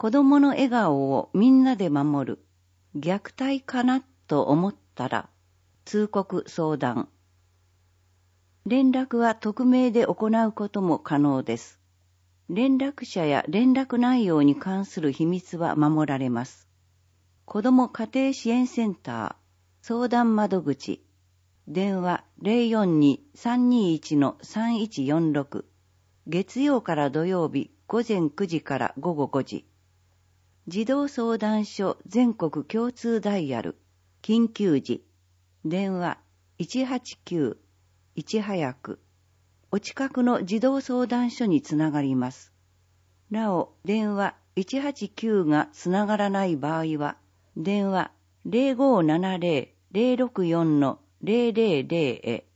子供の笑顔をみんなで守る。虐待かなと思ったら、通告相談。連絡は匿名で行うことも可能です。連絡者や連絡内容に関する秘密は守られます。子ども家庭支援センター相談窓口電話 042-321-3146 月曜から土曜日午前9時から午後5時児童相談所全国共通ダイヤル緊急時電話 189-1早くお近くの児童相談所につながります。なお、電話189がつながらない場合は、電話 0570-064-000 へ